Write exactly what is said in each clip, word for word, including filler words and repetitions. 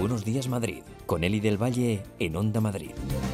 Buenos Días Madrid, con Eli del Valle en Onda Madrid.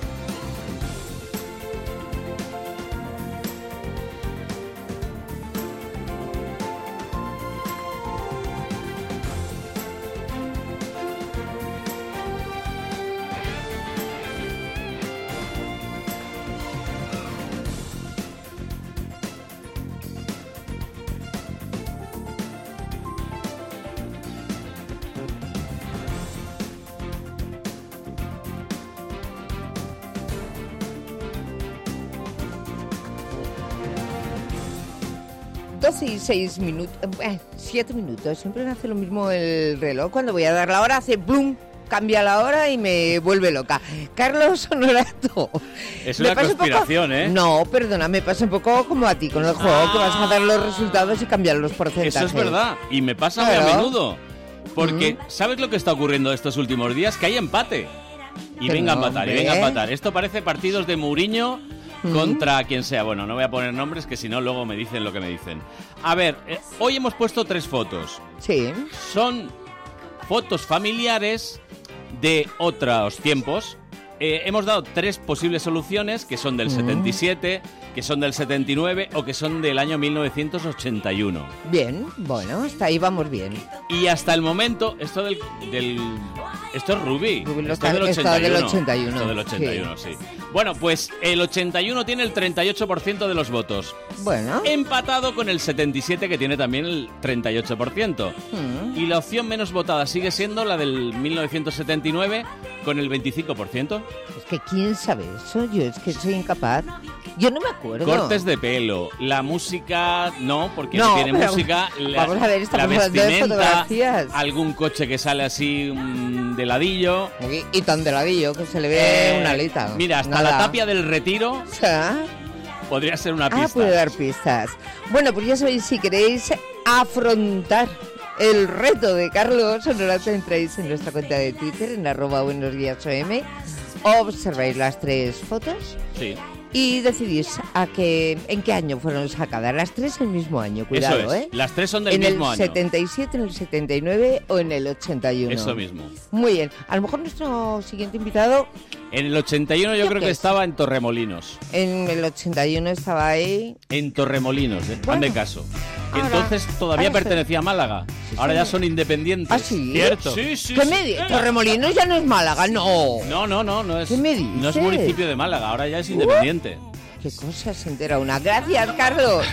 doce y seis minutos, eh, siete minutos, siempre me hace lo mismo el reloj. Cuando voy a dar la hora hace plum, cambia la hora y me vuelve loca. Carlos Honorato. Es una conspiración, poco... ¿eh? No, perdona, me pasa un poco como a ti con el juego, ah. que vas a dar los resultados y cambiar los porcentajes. Eso es verdad, y me pasa claro. muy a menudo. Porque, mm. ¿sabes lo que está ocurriendo estos últimos días? Que hay empate. Y Pero venga a empatar, hombre. y venga a empatar. Esto parece partidos de Mourinho contra quien sea. Bueno, no voy a poner nombres, que si no luego me dicen lo que me dicen. A ver, eh, hoy hemos puesto tres fotos. Sí. Son fotos familiares de otros tiempos. Eh, hemos dado tres posibles soluciones, que son del mm. setenta y siete, que son del setenta y nueve o que son del año mil novecientos ochenta y uno. Bien, bueno, hasta ahí vamos bien. Y hasta el momento, esto del... del esto es Ruby. Ruby esto está, es del ochenta y uno. Del ochenta y uno. Esto del ochenta y uno, sí. sí. Bueno, pues el ochenta y uno tiene el treinta y ocho por ciento de los votos. Bueno. Empatado con el setenta y siete, que tiene también el treinta y ocho por ciento. Mm. Y la opción menos votada sigue siendo la del mil novecientos setenta y nueve, con el veinticinco por ciento. Es que ¿quién sabe eso? Yo es que soy incapaz. Yo no me acuerdo. Cortes de pelo, la música, no, porque no, no tiene pero, música. La, vamos a ver, la vestimenta, de algún coche que sale así um, de ladillo. Y, y tan de ladillo que se le ve eh, una alita. Mira, hasta Nada. la tapia del Retiro. O sea, podría ser una pista. Ah, puede dar pistas. Bueno, pues ya sabéis, si queréis afrontar el reto de Carlos Honorato, entráis en nuestra cuenta de Twitter, en arroba buenos días O M, observáis las tres fotos. Sí. Y decidís a qué, en qué año fueron sacadas. Las tres el mismo año, cuidado, Eso es. ¿eh? Las tres son del mismo año. En el setenta y siete, en el setenta y nueve o en el ochenta y uno. Eso mismo. Muy bien. A lo mejor nuestro siguiente invitado... En el ochenta y uno yo creo que es? estaba en Torremolinos. En el ochenta y uno estaba ahí... En Torremolinos, ¿eh? Bueno, hazme caso. ahora, Entonces todavía pertenecía a Málaga. Sí, ahora sí. ya son independientes. ¿Ah, sí? ¿Cierto? Sí, sí. ¿Qué sí. me dices? Torremolinos ya no es Málaga, no. No, no, no. no es, ¿Qué me dices? No es municipio de Málaga, ahora ya es independiente. Uh, qué cosa se entera una. Gracias, Carlos.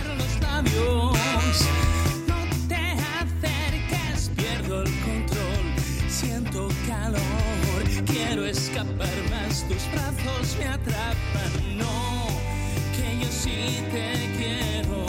Quiero escapar más, tus brazos me atrapan, no, que yo sí te quiero,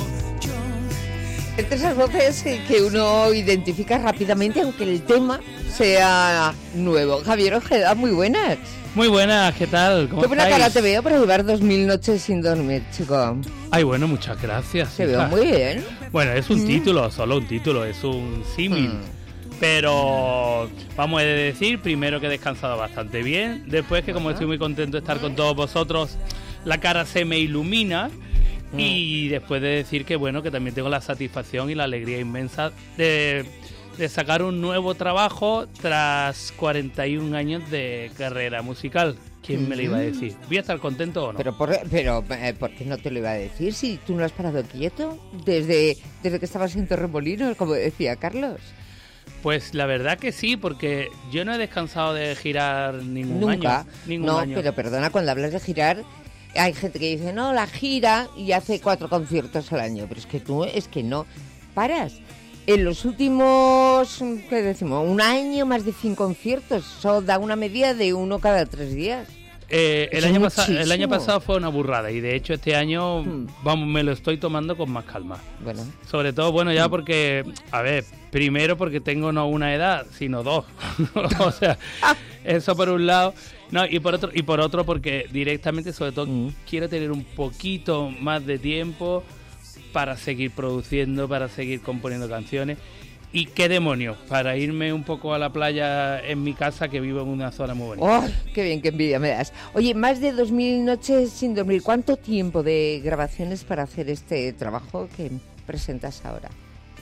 yo. Entre esas voces que uno identifica rápidamente, aunque el tema sea nuevo. Javier Ojeda, muy buenas. Muy buenas, ¿qué tal? ¿Cómo Qué buena estáis? cara te veo para llevar dos mil noches sin dormir, chico. Ay, bueno, muchas gracias. Te veo muy bien. Bueno, es un mm. título, solo un título, es un símil. Mm. Pero vamos a decir primero que he descansado bastante bien. Después que como estoy muy contento de estar con todos vosotros, la cara se me ilumina. Mm. Y después de decir que bueno, que también tengo la satisfacción y la alegría inmensa de, de sacar un nuevo trabajo tras cuarenta y un años de carrera musical. ¿Quién me lo iba a decir? ¿Voy a estar contento o no? Pero, por, pero eh, ¿por qué no te lo iba a decir si tú no has parado quieto desde, desde que estabas en Torremolinos, como decía Carlos? Pues la verdad que sí, porque yo no he descansado de girar ningún Nunca. año. Ningún no, año. pero perdona, cuando hablas de girar, hay gente que dice, no, la gira y hace cuatro conciertos al año. Pero es que tú, es que no paras. En los últimos, ¿qué decimos? Un año, más de cien conciertos. Eso da una media de uno cada tres días. Eh, el, año pasa- el año pasado fue una burrada y de hecho este año Hmm. vamos, me lo estoy tomando con más calma. Bueno. Sobre todo, bueno, ya porque, a ver, primero porque tengo no una edad, sino dos. O sea, eso por un lado. No, y por otro, y por otro porque directamente, sobre todo, Mm. quiero tener un poquito más de tiempo para seguir produciendo, para seguir componiendo canciones. Y qué demonios, para irme un poco a la playa en mi casa, que vivo en una zona muy bonita. ¡Oh, qué bien, qué envidia me das! Oye, más de dos mil noches sin dormir. ¿Cuánto tiempo de grabaciones para hacer este trabajo que presentas ahora?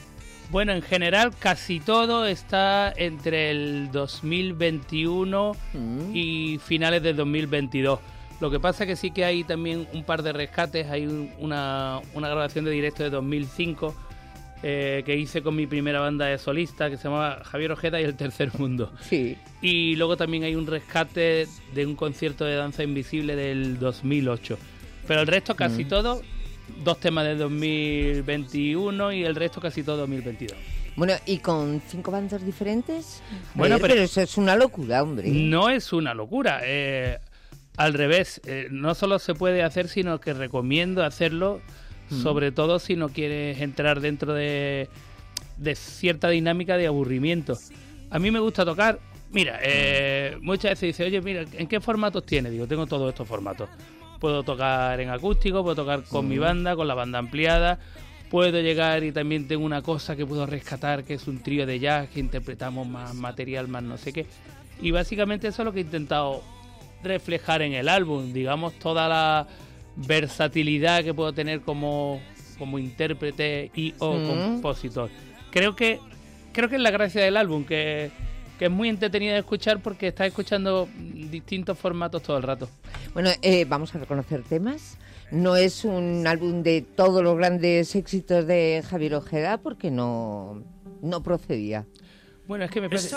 Bueno, en general casi todo está entre el dos mil veintiuno mm. y finales del dos mil veintidós. Lo que pasa es que sí que hay también un par de rescates. Hay una, una grabación de directo de dos mil cinco eh, que hice con mi primera banda de solista, que se llamaba Javier Ojeda y el Tercer Mundo. Sí. Y luego también hay un rescate de un concierto de danza invisible del dos mil ocho. Pero el resto casi mm. todo... Dos temas de dos mil veintiuno y el resto casi todo dos mil veintidós. Bueno, ¿y con cinco bandas diferentes? Bueno, ver, pero, pero eso es una locura, hombre. No es una locura. Eh, al revés, eh, no solo se puede hacer, sino que recomiendo hacerlo, mm. sobre todo si no quieres entrar dentro de, de cierta dinámica de aburrimiento. A mí me gusta tocar... Mira, eh, muchas veces dice, oye, mira, ¿en qué formatos tienes? Digo, tengo todos estos formatos. Puedo tocar en acústico, puedo tocar con mm. mi banda, con la banda ampliada. Puedo llegar y también tengo una cosa que puedo rescatar, que es un trío de jazz, que interpretamos más material, más no sé qué. Y básicamente eso es lo que he intentado reflejar en el álbum. Digamos, toda la versatilidad que puedo tener como, como intérprete y o mm. compositor. Creo que, creo que es la gracia del álbum, que... que es muy entretenido de escuchar porque estás escuchando distintos formatos todo el rato. Bueno, eh, vamos a reconocer temas. No es un álbum de todos los grandes éxitos de Javier Ojeda porque no, no procedía. Bueno, es que me parece...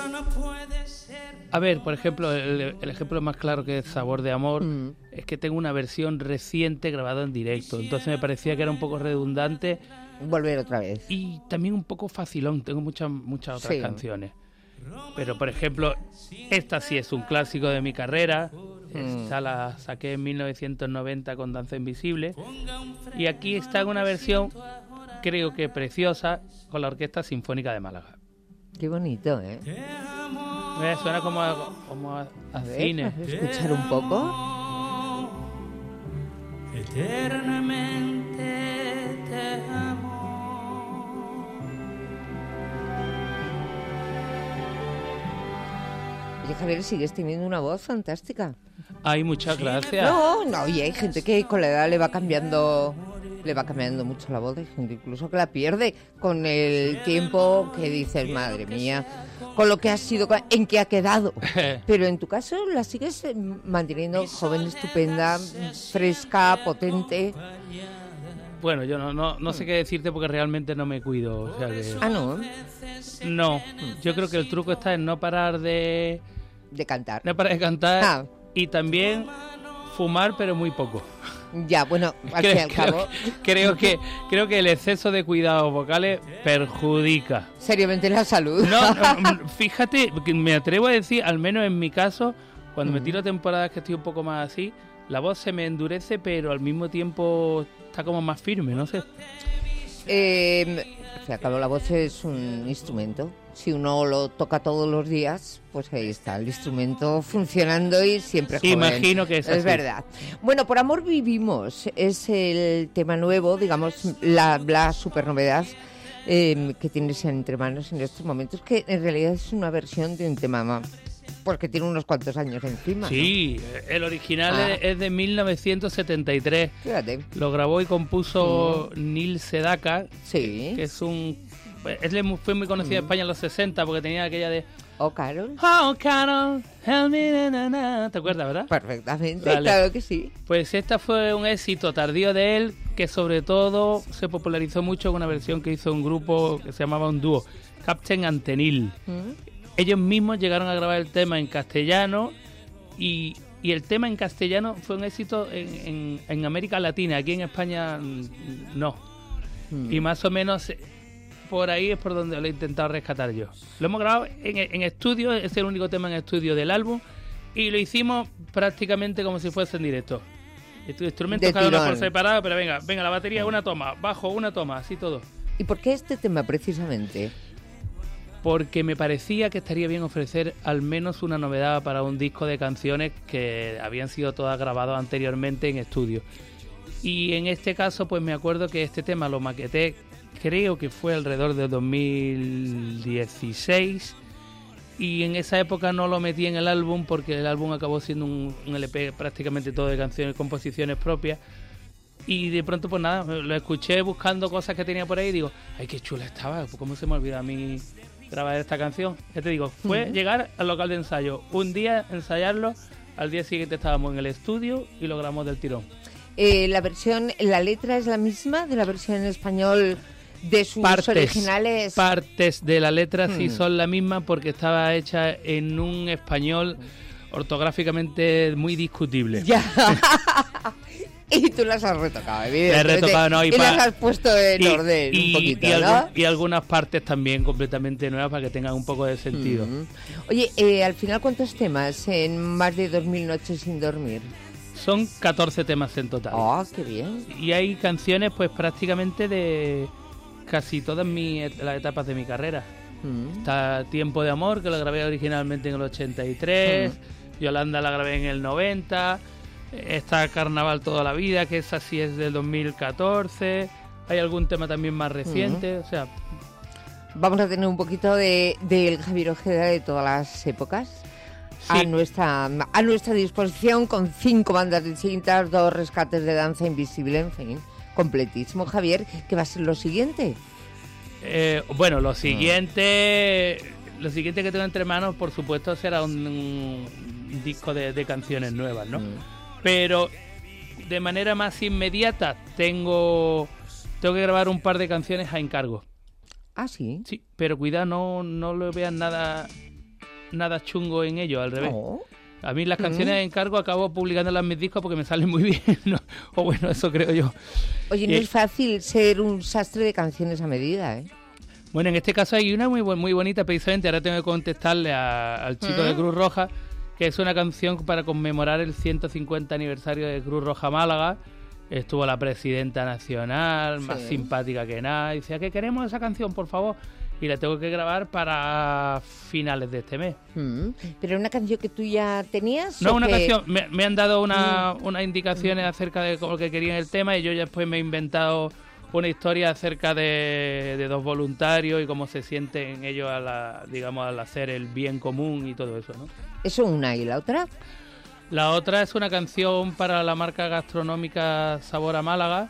A ver, por ejemplo, el, el ejemplo más claro que es Sabor de Amor mm. es que tengo una versión reciente grabada en directo. Entonces me parecía que era un poco redundante. Volver otra vez. Y también un poco facilón. Tengo muchas, muchas otras sí. canciones. Pero, por ejemplo, esta sí es un clásico de mi carrera. Esta mm. la saqué en mil novecientos noventa con Danza Invisible. Y aquí está en una versión, creo que preciosa, con la Orquesta Sinfónica de Málaga. Qué bonito, ¿eh? ¿Eh? Suena como a, como a, a, a ver, cine. ¿Vas a escuchar un poco? Eternamente te amo. Oye, Javier, sigues teniendo una voz fantástica. Ay, muchas gracias. No, no, y hay gente que con la edad le va cambiando, le va cambiando mucho la voz, hay gente incluso que la pierde con el tiempo, que dices, madre mía, con lo que ha sido, en qué ha quedado. Pero en tu caso la sigues manteniendo joven, estupenda, fresca, potente. Bueno, yo no, no, no sé qué decirte porque realmente no me cuido. O sea que... Ah, ¿no? No, yo creo que el truco está en no parar de... De cantar. No parar de cantar ah. y también fumar, pero muy poco. Ya, bueno, al creo, fin y al cabo... Creo que, creo que el exceso de cuidados vocales perjudica. Seriamente la salud. No, no, fíjate, me atrevo a decir, al menos en mi caso, cuando mm. me tiro temporadas que estoy un poco más así, la voz se me endurece, pero al mismo tiempo está como más firme, no sé. Eh, al fin y al cabo la voz es un instrumento. Si uno lo toca todos los días, pues ahí está, el instrumento funcionando y siempre joven. Imagino que es así. Es verdad. Bueno, Por Amor Vivimos es el tema nuevo, digamos, la, la super novedad eh, que tienes entre manos en estos momentos, que en realidad es una versión de un tema más, porque tiene unos cuantos años encima. Sí, ¿no? El original ah. es de mil novecientos setenta y tres. Fíjate. Lo grabó y compuso mm. Neil Sedaka, sí. que es un... Él fue muy conocido mm. en España en los sesenta porque tenía aquella de... Oh, Carol. Oh, Carol, help me, na, na, na. ¿Te acuerdas, verdad? Perfectamente, vale. Claro que sí. Pues esta fue un éxito tardío de él, que sobre todo se popularizó mucho con una versión que hizo un grupo que se llamaba un dúo, Captain Antenil. Mm. Ellos mismos llegaron a grabar el tema en castellano y, y el tema en castellano fue un éxito en, en, en América Latina, aquí en España no. Mm. Y más o menos por ahí es por donde lo he intentado rescatar yo. Lo hemos grabado en, en estudio, es el único tema en estudio del álbum y lo hicimos prácticamente como si fuese en directo. Instrumentos cada uno por separado, pero venga, venga, la batería una toma, bajo una toma, así todo. ¿Y por qué este tema precisamente? Porque me parecía que estaría bien ofrecer al menos una novedad para un disco de canciones que habían sido todas grabadas anteriormente en estudio. Y en este caso, pues me acuerdo que este tema lo maqueté, creo que fue alrededor de dos mil dieciséis, y en esa época no lo metí en el álbum porque el álbum acabó siendo un, un L P prácticamente todo de canciones y composiciones propias. Y de pronto, pues nada, lo escuché buscando cosas que tenía por ahí y digo, ay, qué chula estaba, ¿cómo se me olvida a mí grabar esta canción? Ya te digo, fue uh-huh. llegar al local de ensayo, un día ensayarlo, al día siguiente estábamos en el estudio y lo grabamos del tirón. Eh, la versión, la letra es la misma de la versión en español de sus partes, originales. Partes de la letra hmm. sí son la misma porque estaba hecha en un español ortográficamente muy discutible. Ya. Y tú las has retocado, evidentemente. He retocado, no, y, y pa... las has puesto en y, orden y, un poquito, y, ¿no? algún, y algunas partes también completamente nuevas para que tengan un poco de sentido. Mm. Oye, eh, al final, ¿cuántos temas en más de dos mil noches sin dormir? Son catorce temas en total. ¡Oh, qué bien! Y hay canciones pues prácticamente de casi todas mis, las etapas de mi carrera. Mm. Está Tiempo de Amor, que lo grabé originalmente en el ochenta y tres. Mm. Yolanda la grabé en el noventa. Está Carnaval toda la vida, que esa sí es del dos mil catorce. Hay algún tema también más reciente, uh-huh. o sea... Vamos a tener un poquito de del Javier Ojeda de todas las épocas sí. a nuestra a nuestra disposición, con cinco bandas distintas, dos rescates de danza invisible, en fin, completísimo. Javier, ¿qué va a ser lo siguiente? Eh, bueno, lo siguiente... Uh-huh. Lo siguiente que tengo entre manos, por supuesto, será un, un disco de, de canciones nuevas, ¿no? Uh-huh. Pero de manera más inmediata tengo tengo que grabar un par de canciones a encargo. Ah, sí. Sí, pero cuidado, no no lo vean nada nada chungo en ello, al revés. No. A mí las canciones mm. a encargo acabo publicándolas en mis discos porque me salen muy bien, ¿no? O bueno, eso creo yo. Oye, no eh, es fácil ser un sastre de canciones a medida, ¿eh? Bueno, en este caso hay una muy muy bonita, precisamente. Ahora tengo que contestarle a, al chico ¿Mm? de Cruz Roja, que es una canción para conmemorar el ciento cincuenta aniversario de Cruz Roja Málaga. Estuvo la presidenta nacional, sí. más simpática que nada. Y decía que queremos esa canción, por favor. Y la tengo que grabar para finales de este mes. Mm. ¿Pero una canción que tú ya tenías? No, una que... canción. Me, me han dado una, mm. unas indicaciones mm. acerca de lo que querían el tema y yo ya después me he inventado una historia acerca de, de dos voluntarios y cómo se sienten ellos a la, digamos, al hacer el bien común y todo eso, ¿no? ¿Eso una y la otra? La otra es una canción para la marca gastronómica Sabor a Málaga,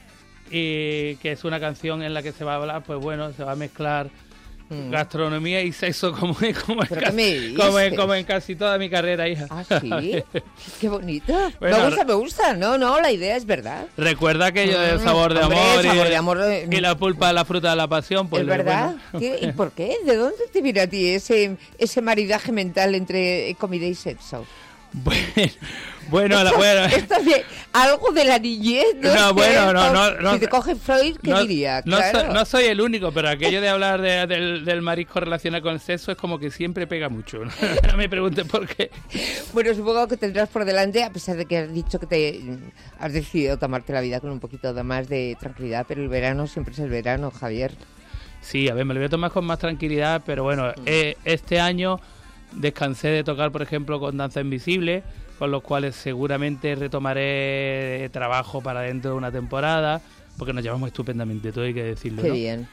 y que es una canción en la que se va a hablar, pues bueno, se va a mezclar mm. gastronomía y sexo como, como, en casi, como, en, como en casi toda mi carrera, hija. ¿Ah, sí? ¡Qué bonito! Bueno, me gusta, me gusta. No, no, la idea es verdad. Recuerda aquello del sabor de Hombre, amor, sabor y, de amor eh, y la pulpa de la fruta de la pasión. Pues ¿es verdad? Bueno. ¿Y por qué? ¿De dónde te viene a ti ese, ese maridaje mental entre comida y sexo? Bueno, bueno, esto, la, bueno. Esto es de, algo de la niñez, ¿no? No, bueno, no, no, no. Si te coge Freud, ¿qué no, diría? No, claro. soy, no soy el único, pero aquello de hablar de, del, del marisco relacionado con el sexo es como que siempre pega mucho. No, no me preguntes por qué. Bueno, supongo que tendrás por delante, a pesar de que has dicho que te has decidido tomarte la vida con un poquito de más de tranquilidad, pero el verano siempre es el verano, Javier. Sí, a ver, me lo voy a tomar con más tranquilidad, pero bueno, mm. eh, este año descansé de tocar, por ejemplo, con Danza Invisible, con los cuales seguramente retomaré trabajo para dentro de una temporada, porque nos llevamos estupendamente, todo hay que decirlo. Qué ¿no? bien.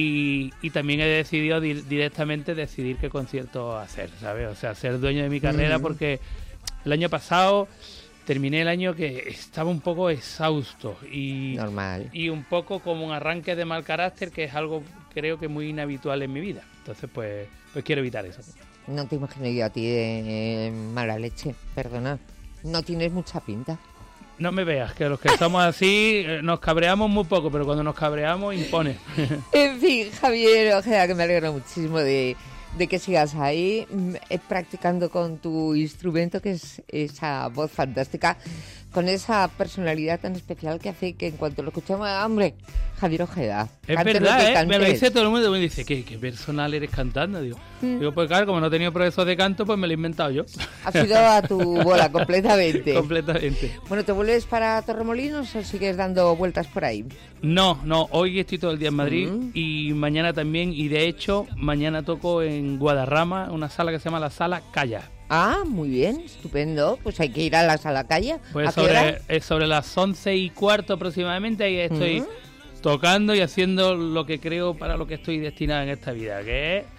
Y, y también he decidido di- directamente decidir qué concierto hacer, ¿sabes? O sea, ser dueño de mi carrera, mm. porque el año pasado terminé el año que estaba un poco exhausto y, normal. Y un poco como un arranque de mal carácter, que es algo creo que muy inhabitual en mi vida. Entonces, pues, pues quiero evitar eso. No te imagino yo a ti de eh, mala leche, perdona. No tienes mucha pinta. No me veas, que los que somos así nos cabreamos muy poco, pero cuando nos cabreamos impone. En fin, Javier Ojeda, que me alegro muchísimo de, de que sigas ahí eh, practicando con tu instrumento, que es esa voz fantástica, con esa personalidad tan especial que hace que en cuanto lo escuchamos, hombre, Javier Ojeda. Es verdad, ¿eh? Me lo dice todo el mundo, me dice, ¿qué, qué personal eres cantando? Digo, mm. digo, pues claro, como no he tenido profesor de canto, pues me lo he inventado yo. Has ido a tu bola completamente. Completamente. Bueno, ¿te vuelves para Torremolinos o sigues dando vueltas por ahí? No, no, hoy estoy todo el día en Madrid mm. y mañana también, y de hecho, mañana toco en Guadarrama, una sala que se llama la Sala Calla. Ah, muy bien, estupendo. Pues hay que ir a la Sala Calla. Pues ¿A sobre, es sobre las once y cuarto aproximadamente, y estoy mm. tocando y haciendo lo que creo para lo que estoy destinado en esta vida, que es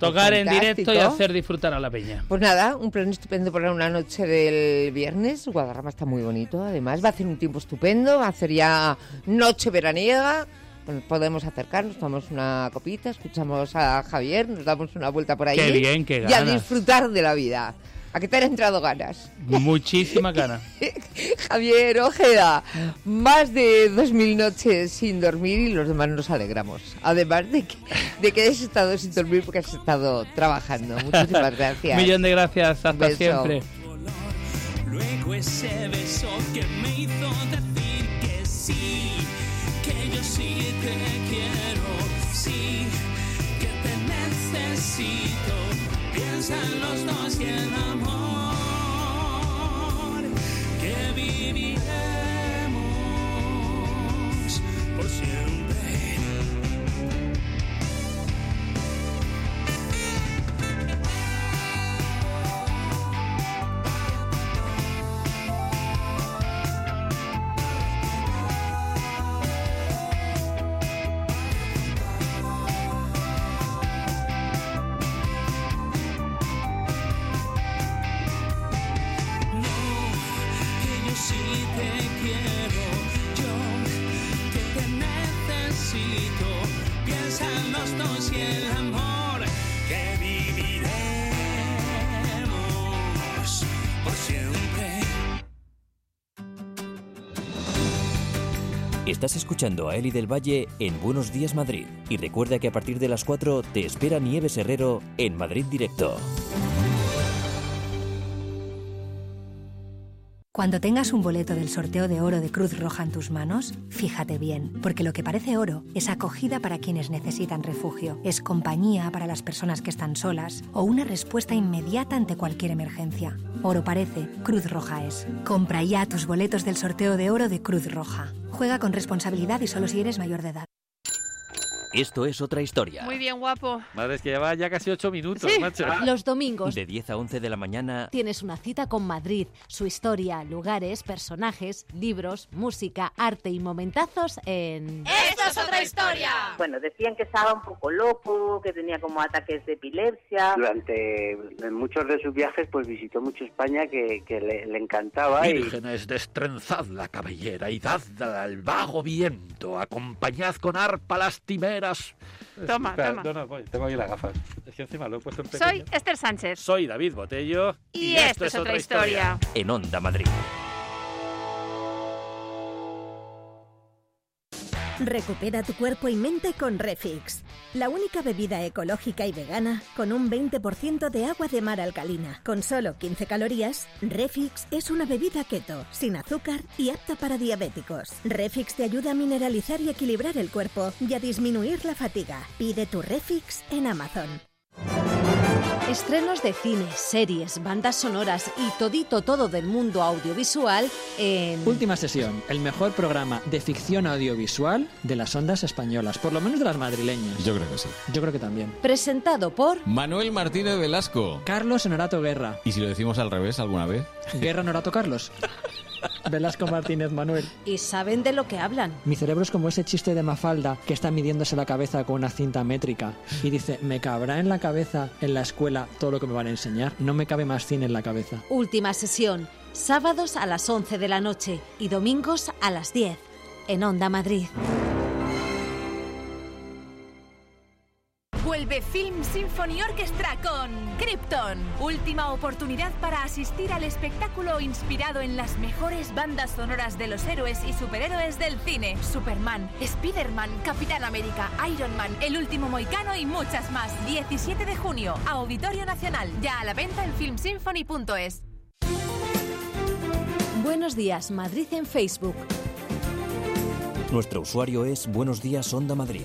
Tocar en Fantástico. directo y hacer disfrutar a la peña. Pues nada, un plan estupendo para una noche del viernes. Guadarrama está muy bonito, además va a hacer un tiempo estupendo, va a hacer ya noche veraniega. Bueno, podemos acercarnos, tomamos una copita, escuchamos a Javier, nos damos una vuelta por ahí. Qué bien, qué Y a ganas. disfrutar de la vida. ¿A qué te han entrado ganas? Muchísimas ganas. Javier Ojeda, más de dos mil noches sin dormir y los demás nos alegramos. Además de que, de que hayas estado sin dormir porque has estado trabajando. Muchísimas gracias. Millón de gracias, hasta Beso. siempre. Luego ese beso que me hizo decir que sí, que yo sí te quiero, sí, que te necesito. Piensa en los dos y el amor que viviremos por siempre. Estás escuchando a Eli del Valle en Buenos Días Madrid. Y recuerda que a partir de las cuatro te espera Nieves Herrero en Madrid Directo. Cuando tengas un boleto del sorteo de oro de Cruz Roja en tus manos, fíjate bien, porque lo que parece oro es acogida para quienes necesitan refugio, es compañía para las personas que están solas o una respuesta inmediata ante cualquier emergencia. Oro parece, Cruz Roja es. Compra ya tus boletos del sorteo de oro de Cruz Roja. Juega con responsabilidad y solo si eres mayor de edad. Esto es otra historia. Muy bien, guapo. Madre, es que lleva ya casi ocho minutos, Sí. macho. Los domingos De diez a once de la mañana. tienes una cita con Madrid, su historia, lugares, personajes, libros, música, arte y momentazos en... ¡Esto es otra historia! Bueno, decían que estaba un poco loco, que tenía como ataques de epilepsia. Durante muchos de sus viajes pues visitó mucho España, que, que le, le encantaba. Vírgenes, destrenzad la cabellera y dadla al vago viento, acompañad con arpa lastimeras. Toma, Espera, toma. No, no, voy, tengo aquí las gafas. Es que encima lo he puesto en pequeño. Soy Esther Sánchez. Soy David Botello. Y, esto es otra historia. En Onda Madrid. Recupera tu cuerpo y mente con Refix, la única bebida ecológica y vegana con un veinte por ciento de agua de mar alcalina. Con solo quince calorías, Refix es una bebida keto, sin azúcar y apta para diabéticos. Refix te ayuda a mineralizar y equilibrar el cuerpo y a disminuir la fatiga. Pide tu Refix en Amazon. Estrenos de cine, series, bandas sonoras y todito todo del mundo audiovisual en... Última sesión, el mejor programa de ficción audiovisual de las ondas españolas, por lo menos de las madrileñas. Yo creo que sí. Yo creo que también. Presentado por... Manuel Martínez Velasco. Carlos Honorato Guerra. ¿Y si lo decimos al revés alguna vez? Guerra Honorato Carlos. Velasco Martínez Manuel. Y saben de lo que hablan. Mi cerebro es como ese chiste de Mafalda que está midiéndose la cabeza con una cinta métrica y dice, me cabrá en la cabeza en la escuela todo lo que me van a enseñar. No me cabe más cine en la cabeza. Última sesión, sábados a las once de la noche y domingos a las diez en Onda Madrid. Vuelve Film Symphony Orchestra con Krypton. Última oportunidad para asistir al espectáculo inspirado en las mejores bandas sonoras de los héroes y superhéroes del cine. Superman, Spider-Man, Capitán América, Iron Man, El Último Mohicano y muchas más. diecisiete de junio, Auditorio Nacional. Ya a la venta en film symphony punto es. Buenos días, Madrid en Facebook. Nuestro usuario es Buenos Días Onda Madrid.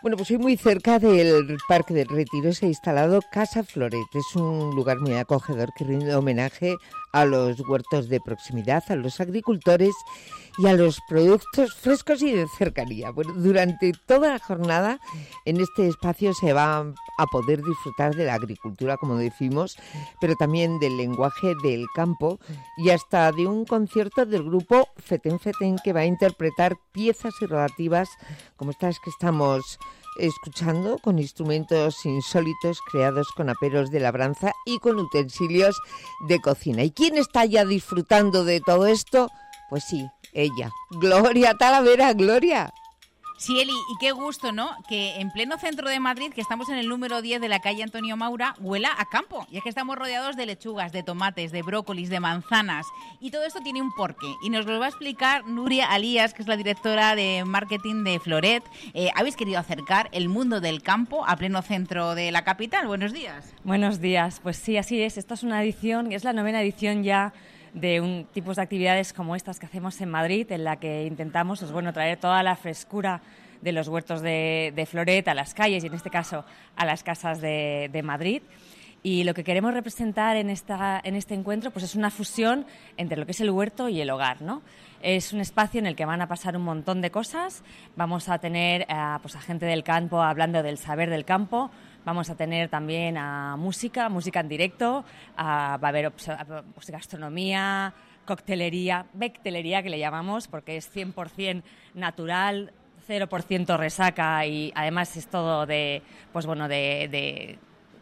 Bueno, pues soy muy cerca del Parque del Retiro. Se ha instalado Casa Floret. Es un lugar muy acogedor que rinde homenaje a los huertos de proximidad, a los agricultores y a los productos frescos y de cercanía. Bueno, durante toda la jornada en este espacio se va a poder disfrutar de la agricultura, como decimos, pero también del lenguaje del campo y hasta de un concierto del grupo Feten Feten, que va a interpretar piezas y rodativas como estas que estamos escuchando, con instrumentos insólitos creados con aperos de labranza y con utensilios de cocina. ¿Y quién está ya disfrutando de todo esto? Pues sí, ella, Gloria Talavera. Gloria. Sí, Eli, y qué gusto, ¿no? Que en pleno centro de Madrid, que estamos en el número diez de la calle Antonio Maura, huela a campo. Y es que estamos rodeados de lechugas, de tomates, de brócolis, de manzanas. Y todo esto tiene un porqué. Y nos lo va a explicar Nuria Alías, que es la directora de marketing de Floret. Eh, habéis querido acercar el mundo del campo a pleno centro de la capital. Buenos días. Buenos días. Pues sí, así es. Esta es una edición, es la novena edición ya de un tipos de actividades como estas que hacemos en Madrid, en la que intentamos, pues bueno, traer toda la frescura de los huertos de, de Floret a las calles y en este caso a las casas de, de Madrid. Y lo que queremos representar en, esta, en este encuentro pues es una fusión entre lo que es el huerto y el hogar, ¿no? Es un espacio en el que van a pasar un montón de cosas. Vamos a tener a, pues a gente del campo hablando del saber del campo. Vamos a tener también a música, música en directo. A, va a haber pues, gastronomía, coctelería, bectelería que le llamamos, porque es cien por ciento natural, cero por ciento resaca y además es todo de, pues bueno, de, de,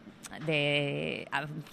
de,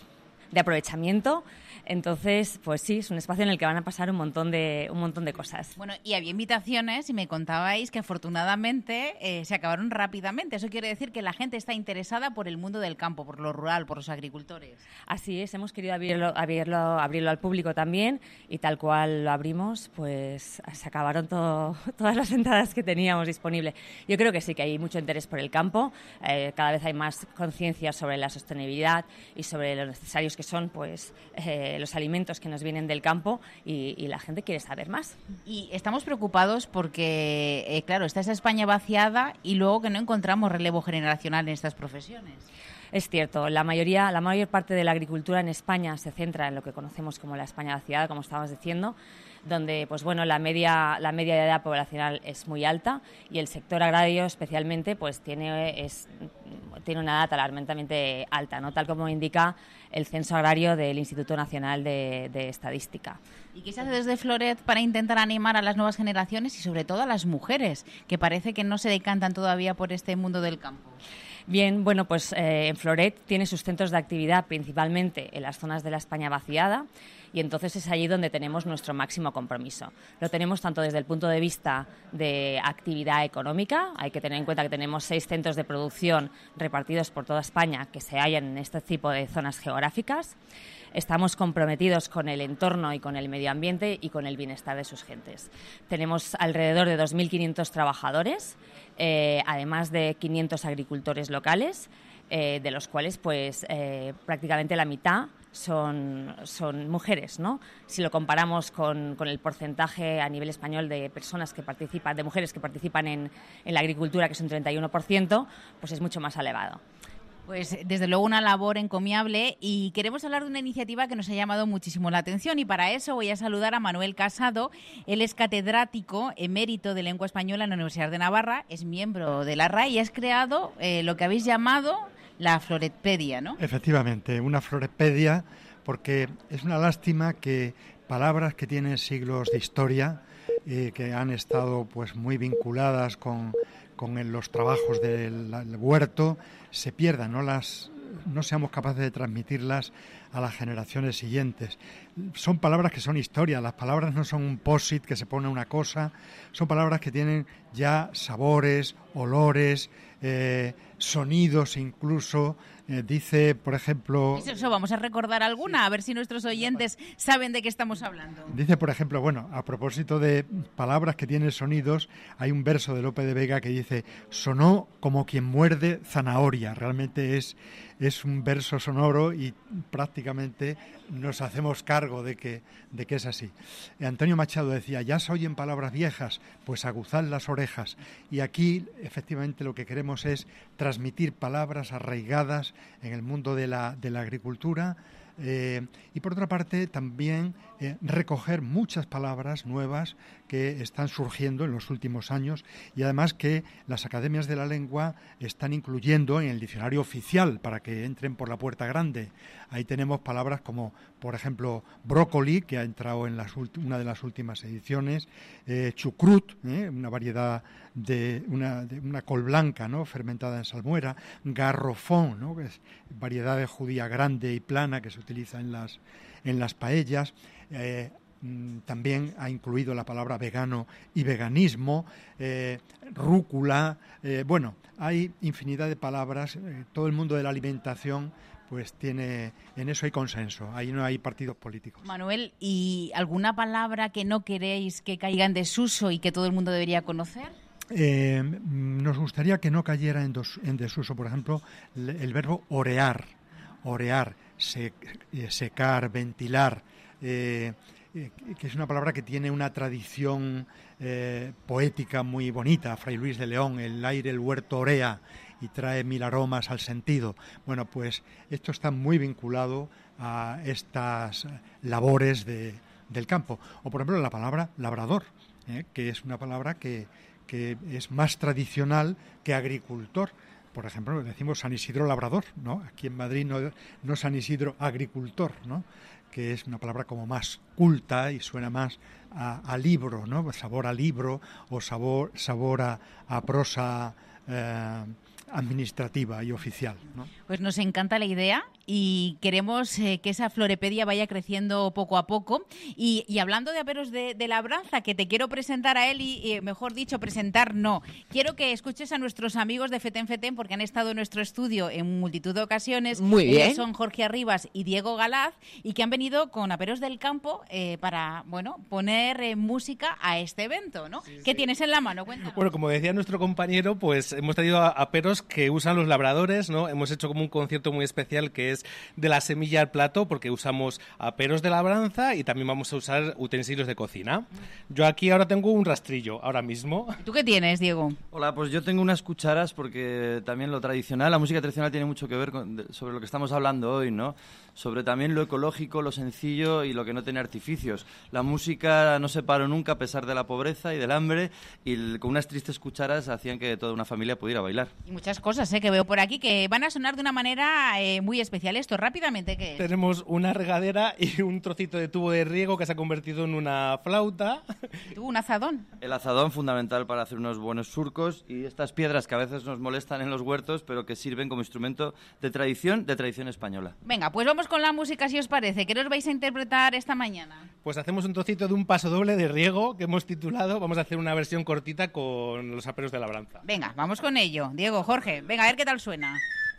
de aprovechamiento. Entonces, pues sí, es un espacio en el que van a pasar un montón de un montón de cosas. Bueno, y había invitaciones y me contabais que afortunadamente eh, se acabaron rápidamente. Eso quiere decir que la gente está interesada por el mundo del campo, por lo rural, por los agricultores. Así es, hemos querido abrirlo, abrirlo, abrirlo al público también y tal cual lo abrimos, pues se acabaron todo, todas las entradas que teníamos disponibles. Yo creo que sí, que hay mucho interés por el campo. Eh, cada vez hay más conciencia sobre la sostenibilidad y sobre lo necesarios que son, pues, eh, los alimentos que nos vienen del campo y, y la gente quiere saber más. Y estamos preocupados porque, eh, claro, está esa España vaciada y luego que no encontramos relevo generacional en estas profesiones. Es cierto, la mayoría, la mayor parte de la agricultura en España se centra en lo que conocemos como la España vaciada, como estábamos diciendo, donde pues bueno, la media la media de edad poblacional es muy alta y el sector agrario especialmente pues tiene es tiene una edad alarmantemente alta, ¿no? Tal como indica el censo agrario del Instituto Nacional de, de Estadística. ¿Y qué se hace desde Floret para intentar animar a las nuevas generaciones y sobre todo a las mujeres, que parece que no se decantan todavía por este mundo del campo? Bien, bueno, pues eh, en Floret tiene sus centros de actividad principalmente en las zonas de la España vaciada y entonces es allí donde tenemos nuestro máximo compromiso. Lo tenemos tanto desde el punto de vista de actividad económica, hay que tener en cuenta que tenemos seis centros de producción repartidos por toda España que se hallan en este tipo de zonas geográficas. Estamos comprometidos con el entorno y con el medio ambiente y con el bienestar de sus gentes. Tenemos alrededor de dos mil quinientos trabajadores, eh, además de quinientos agricultores locales, eh, de los cuales pues eh, prácticamente la mitad son, son mujeres, ¿no? Si lo comparamos con, con el porcentaje a nivel español de personas que participan, de mujeres que participan en, en la agricultura, que es un treinta y uno por ciento, pues es mucho más elevado. Pues desde luego una labor encomiable y queremos hablar de una iniciativa que nos ha llamado muchísimo la atención y para eso voy a saludar a Manuel Casado. Él es catedrático emérito de Lengua Española en la Universidad de Navarra, es miembro de la R A E y has creado eh, lo que habéis llamado la Floretpedia, ¿no? Efectivamente, una Floretpedia, porque es una lástima que palabras que tienen siglos de historia, eh, que han estado pues muy vinculadas con, con los trabajos del, del huerto, se pierdan, no las no seamos capaces de transmitirlas a las generaciones siguientes. Son palabras que son historia, las palabras no son un post-it que se pone una cosa, son palabras que tienen ya sabores, olores, eh, sonidos incluso. Eh, dice, por ejemplo... Eso, eso, vamos a recordar alguna, a ver si nuestros oyentes saben de qué estamos hablando. Dice, por ejemplo, bueno, a propósito de palabras que tienen sonidos, hay un verso de Lope de Vega que dice, sonó como quien muerde zanahoria. Realmente es, es un verso sonoro y prácticamente nos hacemos cargo de que, de que es así. Antonio Machado decía, ya se oyen palabras viejas, pues aguzad las orejas. Y aquí, efectivamente, lo que queremos queremos es transmitir palabras arraigadas en el mundo de la, de la agricultura. Eh, y por otra parte también eh, recoger muchas palabras nuevas que están surgiendo en los últimos años y además que las academias de la lengua están incluyendo en el diccionario oficial para que entren por la puerta grande. Ahí tenemos palabras como, por ejemplo, brócoli, que ha entrado en las una de las últimas ediciones, eh, chucrut, eh, una variedad de una, de una col blanca, ¿no?, fermentada en salmuera, garrofón, ¿no?, que es variedad de judía grande y plana que se utiliza en las, en las paellas. Eh, También ha incluido la palabra vegano y veganismo, eh, rúcula, eh, bueno, hay infinidad de palabras. Eh, todo el mundo de la alimentación pues tiene, en eso hay consenso, ahí no hay partidos políticos. Manuel, ¿y alguna palabra que no queréis que caiga en desuso y que todo el mundo debería conocer? Eh, nos gustaría que no cayera en, dos, en desuso, por ejemplo, el, el verbo orear, orear, sec, eh, secar, ventilar, eh, que es una palabra que tiene una tradición eh, poética muy bonita. Fray Luis de León, el aire, el huerto orea y trae mil aromas al sentido. Bueno, pues esto está muy vinculado a estas labores de, del campo. O, por ejemplo, la palabra labrador, eh, que es una palabra que, que es más tradicional que agricultor. Por ejemplo, decimos San Isidro labrador, ¿no? Aquí en Madrid no, no San Isidro agricultor, ¿no?, que es una palabra como más culta y suena más a, a libro, ¿no?, sabor a libro o sabor, sabor a, a prosa eh, administrativa y oficial, ¿no? Pues nos encanta la idea y queremos eh, que esa florepedia vaya creciendo poco a poco. Y, y hablando de aperos de, de labranza, que te quiero presentar a él y, eh, mejor dicho, presentar no. Quiero que escuches a nuestros amigos de Feten Feten porque han estado en nuestro estudio en multitud de ocasiones. Muy bien. Ellos son Jorge Arribas y Diego Galaz y que han venido con aperos del campo eh, para, bueno, poner eh, música a este evento, ¿no? Sí, ¿Qué sí. tienes en la mano? Cuéntanos. Bueno, como decía nuestro compañero, pues hemos traído a aperos que usan los labradores, ¿no? Hemos hecho como un concierto muy especial que es de la semilla al plato, porque usamos aperos de labranza y también vamos a usar utensilios de cocina. Yo aquí ahora tengo un rastrillo, ahora mismo. ¿Tú qué tienes, Diego? Hola, pues yo tengo unas cucharas porque también lo tradicional, la música tradicional tiene mucho que ver con, de, sobre lo que estamos hablando hoy, ¿no? Sobre también lo ecológico, lo sencillo y lo que no tiene artificios. La música no se paró nunca a pesar de la pobreza y del hambre y el, con unas tristes cucharas hacían que toda una familia pudiera bailar. Y muchas cosas ¿eh? que veo por aquí que van a sonar de una manera eh, muy especial. Esto, rápidamente, ¿qué es? Tenemos una regadera y un trocito de tubo de riego que se ha convertido en una flauta. ¿Tú, un azadón? El azadón, fundamental para hacer unos buenos surcos, y estas piedras que a veces nos molestan en los huertos, pero que sirven como instrumento de tradición, de tradición española. Venga, pues vamos con la música, si os parece. ¿Qué nos vais a interpretar esta mañana? Pues hacemos un trocito de un paso doble de riego que hemos titulado, vamos a hacer una versión cortita con los aperos de labranza. Venga, vamos con ello. Diego, Jorge, venga, a ver qué tal suena.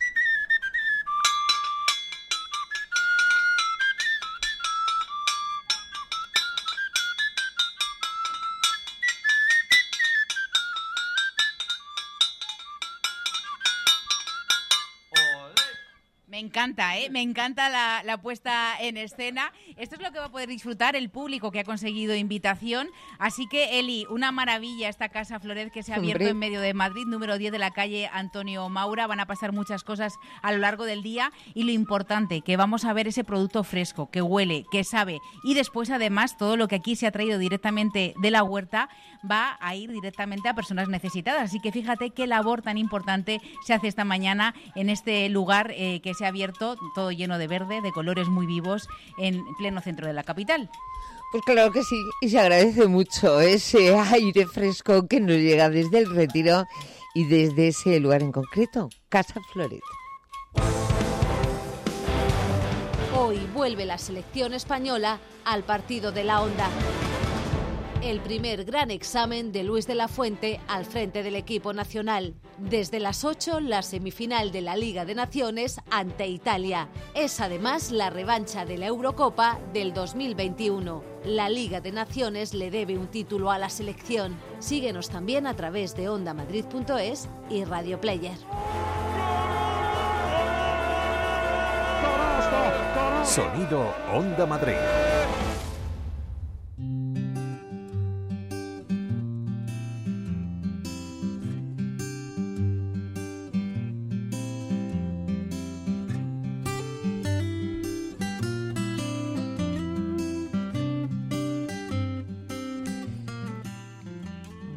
Me encanta, ¿eh? Me encanta la, la puesta en escena. Esto es lo que va a poder disfrutar el público que ha conseguido invitación. Así que, Eli, una maravilla esta Casa Floret que se ha abierto Hombre. en medio de Madrid, número diez de la calle Antonio Maura. Van a pasar muchas cosas a lo largo del día y lo importante, que vamos a ver ese producto fresco, que huele, que sabe. Y después, además, todo lo que aquí se ha traído directamente de la huerta va a ir directamente a personas necesitadas. Así que fíjate qué labor tan importante se hace esta mañana en este lugar eh, que se ha abierto, todo lleno de verde, de colores muy vivos, en pleno centro de la capital. Pues claro que sí, y se agradece mucho ese aire fresco que nos llega desde el Retiro y desde ese lugar en concreto, Casa Floret. Hoy vuelve la selección española al partido de la Onda. El primer gran examen de Luis de la Fuente al frente del equipo nacional. Desde las ocho, la semifinal de la Liga de Naciones ante Italia. Es además la revancha de la Eurocopa del dos mil veintiuno. La Liga de Naciones le debe un título a la selección. Síguenos también a través de onda madrid punto es y Radio Player. Sonido Onda Madrid.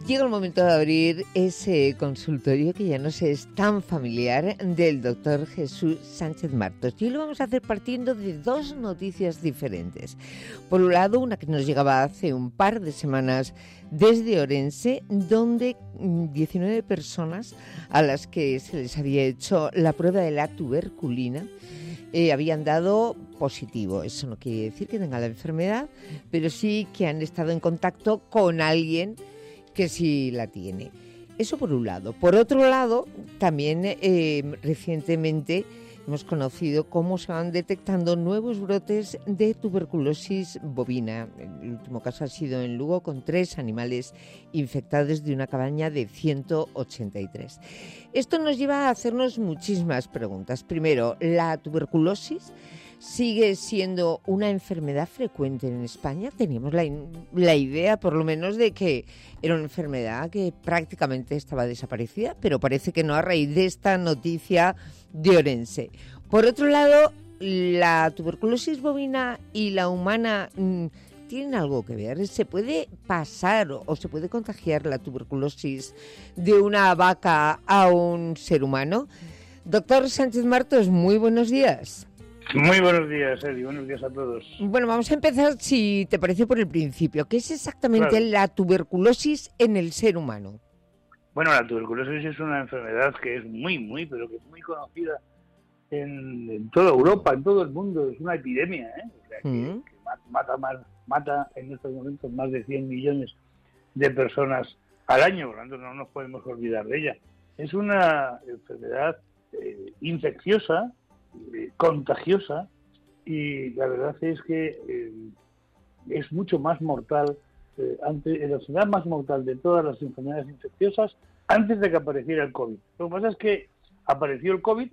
Llega el momento de abrir ese consultorio que ya nos es tan familiar del doctor Jesús Sánchez Martos. Y lo vamos a hacer partiendo de dos noticias diferentes. Por un lado, una que nos llegaba hace un par de semanas desde Orense, donde diecinueve personas a las que se les había hecho la prueba de la tuberculina eh, habían dado positivo. Eso no quiere decir que tengan la enfermedad, pero sí que han estado en contacto con alguien que sí la tiene. Eso por un lado. Por otro lado, también eh, recientemente hemos conocido cómo se van detectando nuevos brotes de tuberculosis bovina. El último caso ha sido en Lugo, con tres animales infectados de una cabaña de ciento ochenta y tres. Esto nos lleva a hacernos muchísimas preguntas. Primero, ¿la tuberculosis sigue siendo una enfermedad frecuente en España? Teníamos la, la idea, por lo menos, de que era una enfermedad que prácticamente estaba desaparecida, pero parece que no, a raíz de esta noticia de Orense. Por otro lado, ¿la tuberculosis bovina y la humana mmm, tienen algo que ver? ¿Se puede pasar o se puede contagiar la tuberculosis de una vaca a un ser humano? Doctor Sánchez Martos, muy buenos días. Muy buenos días, Eli. Buenos días a todos. Bueno, vamos a empezar, si te parece, por el principio. ¿Qué es exactamente claro. la tuberculosis en el ser humano? Bueno, la tuberculosis es una enfermedad que es muy, muy, pero que es muy conocida en, en toda Europa, en todo el mundo. Es una epidemia, ¿eh? O sea, que, mm. que mata, más, mata en estos momentos más de cien millones de personas al año, por lo tanto no nos podemos olvidar de ella. Es una enfermedad eh, infecciosa, Eh, contagiosa, y la verdad es que eh, es mucho más mortal, eh, antes, la enfermedad más mortal de todas las enfermedades infecciosas antes de que apareciera el COVID. Lo que pasa es que apareció el COVID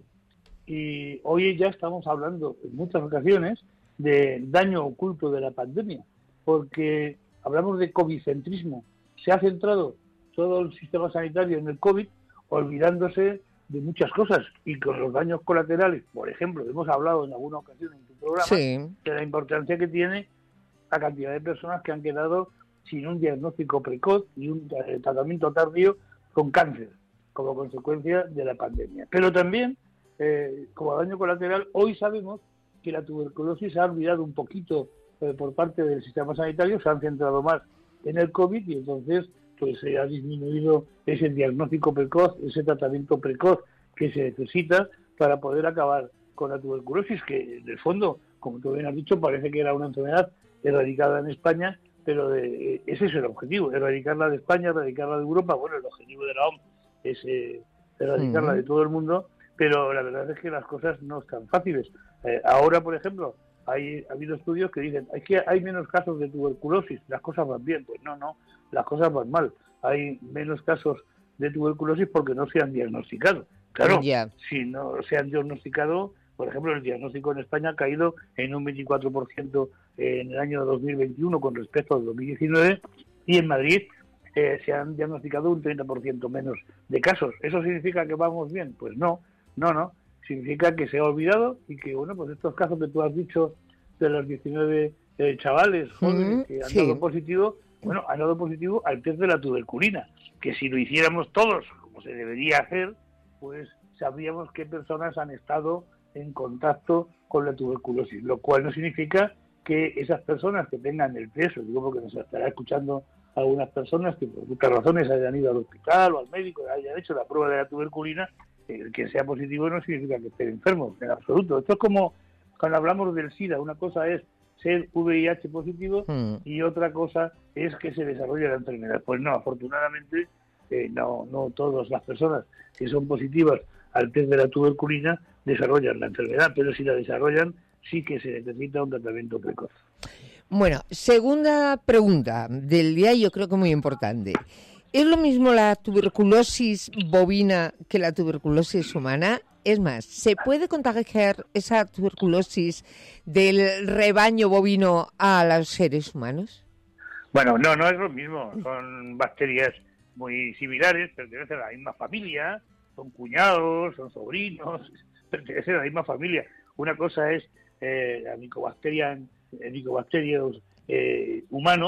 y hoy ya estamos hablando en muchas ocasiones de daño oculto de la pandemia, porque hablamos de covicentrismo. Se ha centrado todo el sistema sanitario en el COVID, olvidándose de muchas cosas, y con los daños colaterales, por ejemplo, hemos hablado en alguna ocasión en tu programa, sí. de la importancia que tiene la cantidad de personas que han quedado sin un diagnóstico precoz y un tratamiento tardío con cáncer, como consecuencia de la pandemia. Pero también, eh, como daño colateral, hoy sabemos que la tuberculosis se ha olvidado un poquito eh, por parte del sistema sanitario, se han centrado más en el COVID, y entonces pues se ha disminuido ese diagnóstico precoz, ese tratamiento precoz que se necesita para poder acabar con la tuberculosis, que en el fondo, como tú bien has dicho, parece que era una enfermedad erradicada en España, pero de, ese es el objetivo, erradicarla de España, erradicarla de Europa. Bueno, el objetivo de la O M S es eh, erradicarla uh-huh. de todo el mundo, pero la verdad es que las cosas no están fáciles. Eh, ahora, por ejemplo, hay ha habido estudios que dicen es que hay menos casos de tuberculosis, las cosas van bien. Pues no, no, las cosas van mal. Hay menos casos de tuberculosis porque no se han diagnosticado. Claro, yeah. si no se han diagnosticado, por ejemplo, el diagnóstico en España ha caído en un veinticuatro por ciento en el año dos mil veintiuno con respecto al dos mil diecinueve, y en Madrid eh, se han diagnosticado un treinta por ciento menos de casos. ¿Eso significa que vamos bien? Pues no, no, no. Significa que se ha olvidado y que, bueno, pues estos casos que tú has dicho de los diecinueve eh, chavales jóvenes mm, que han sí. dado positivo, bueno, han dado positivo al test de la tuberculina, que si lo hiciéramos todos como se debería hacer, pues sabríamos qué personas han estado en contacto con la tuberculosis, lo cual no significa que esas personas que tengan el test, digo porque nos estará escuchando algunas personas que por muchas razones hayan ido al hospital o al médico, hayan hecho la prueba de la tuberculina, el que sea positivo no significa que esté enfermo, en absoluto. Esto es como cuando hablamos del SIDA, una cosa es ser V I H positivo mm. y otra cosa es que se desarrolle la enfermedad. Pues no, afortunadamente eh, no, no todas las personas que son positivas al test de la tuberculina desarrollan la enfermedad, pero si la desarrollan sí que se necesita un tratamiento precoz. Bueno, segunda pregunta del día, yo creo que muy importante. ¿Es lo mismo la tuberculosis bovina que la tuberculosis humana? Es más, ¿se puede contagiar esa tuberculosis del rebaño bovino a los seres humanos? Bueno, no, no es lo mismo. Son bacterias muy similares, pertenecen a la misma familia, son cuñados, son sobrinos, pertenecen a la misma familia. Una cosa es eh, la Mycobacterium, el Mycobacterium eh, humano,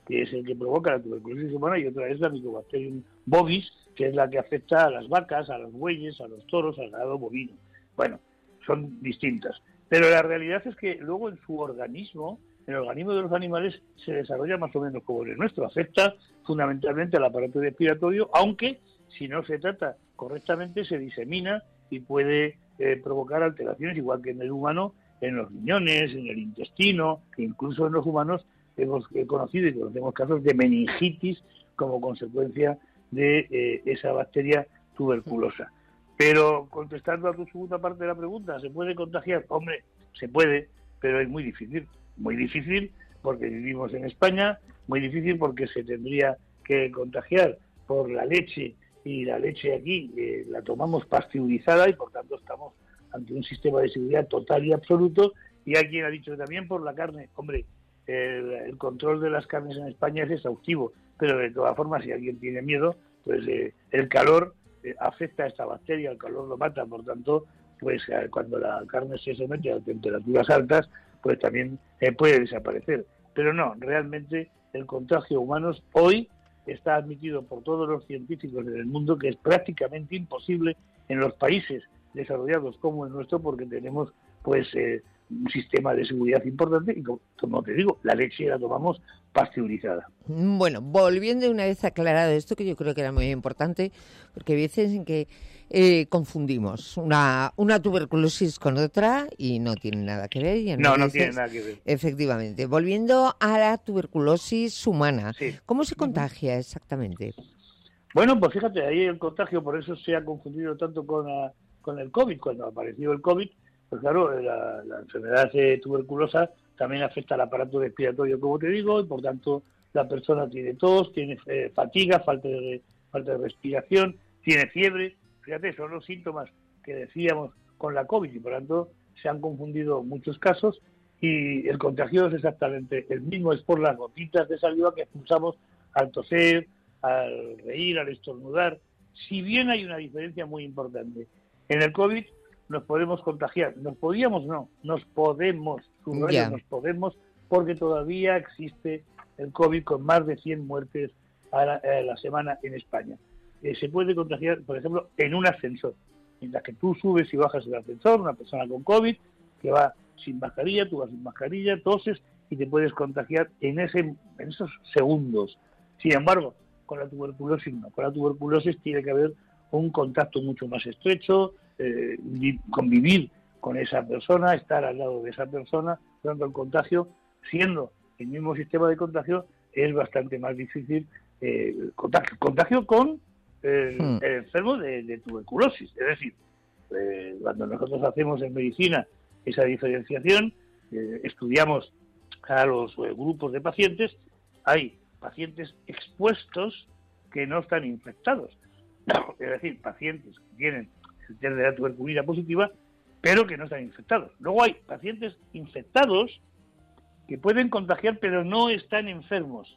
que es el que provoca la tuberculosis humana, y otra es la Mycobacterium bovis, que es la que afecta a las vacas, a los bueyes, a los toros, al ganado bovino. Bueno, son distintas. Pero la realidad es que luego en su organismo, en el organismo de los animales, se desarrolla más o menos como el nuestro. Afecta fundamentalmente al aparato respiratorio, aunque si no se trata correctamente se disemina y puede eh, provocar alteraciones, igual que en el humano, en los riñones, en el intestino, que incluso en los humanos hemos conocido y conocemos casos de meningitis como consecuencia de eh, esa bacteria tuberculosa. Pero contestando a tu segunda parte de la pregunta, ¿se puede contagiar? Hombre, se puede, pero es muy difícil. Muy difícil porque vivimos en España, muy difícil porque se tendría que contagiar por la leche, y la leche aquí eh, la tomamos pasteurizada y por tanto estamos ante un sistema de seguridad total y absoluto. Y hay quien ha dicho también por la carne. Hombre, el, el control de las carnes en España es exhaustivo, pero de todas formas, si alguien tiene miedo, pues eh, el calor eh, afecta a esta bacteria, el calor lo mata, por tanto, pues eh, cuando la carne se somete a temperaturas altas, pues también eh, puede desaparecer. Pero no, realmente el contagio humano hoy está admitido por todos los científicos en el mundo que es prácticamente imposible en los países desarrollados como el nuestro, porque tenemos pues eh, un sistema de seguridad importante y, como, como te digo, la leche la tomamos pasteurizada. Bueno, volviendo una vez aclarado esto, que yo creo que era muy importante, porque hay veces en que eh, confundimos una, una tuberculosis con otra y no tiene nada que ver. Y no, no veces, tiene nada que ver. Efectivamente. Volviendo a la tuberculosis humana, sí. ¿Cómo se contagia exactamente? Bueno, pues fíjate, ahí el contagio, por eso se ha confundido tanto con, la, con el COVID. Cuando apareció el COVID, pues claro, la, la enfermedad eh, tuberculosa también afecta al aparato respiratorio, como te digo, y por tanto la persona tiene tos, tiene eh, fatiga, falta de, falta de respiración, tiene fiebre. Fíjate, son los síntomas que decíamos con la COVID y por tanto se han confundido muchos casos, y el contagio es exactamente el mismo, es por las gotitas de saliva que expulsamos al toser, al reír, al estornudar. Si bien hay una diferencia muy importante, en el COVID nos podemos contagiar, nos podíamos no, nos podemos, subrayo, Yeah. nos podemos, porque todavía existe el COVID con más de cien muertes a la, a la semana en España. Eh, se puede contagiar, por ejemplo, en un ascensor. Mientras que tú subes y bajas el ascensor, una persona con COVID que va sin mascarilla, tú vas sin mascarilla, toses y te puedes contagiar en ese en esos segundos. Sin embargo, con la tuberculosis no. Con la tuberculosis tiene que haber un contacto mucho más estrecho, eh, convivir con esa persona, estar al lado de esa persona, dando el contagio, siendo el mismo sistema de contagio, es bastante más difícil. Eh, contagio, contagio con el, hmm. el enfermo de, de tuberculosis. Es decir, eh, cuando nosotros hacemos en medicina esa diferenciación, eh, estudiamos a los eh, grupos de pacientes, hay pacientes expuestos que no están infectados. Es decir, pacientes que tienen el test de la tuberculina positiva, pero que no están infectados. Luego hay pacientes infectados que pueden contagiar, pero no están enfermos.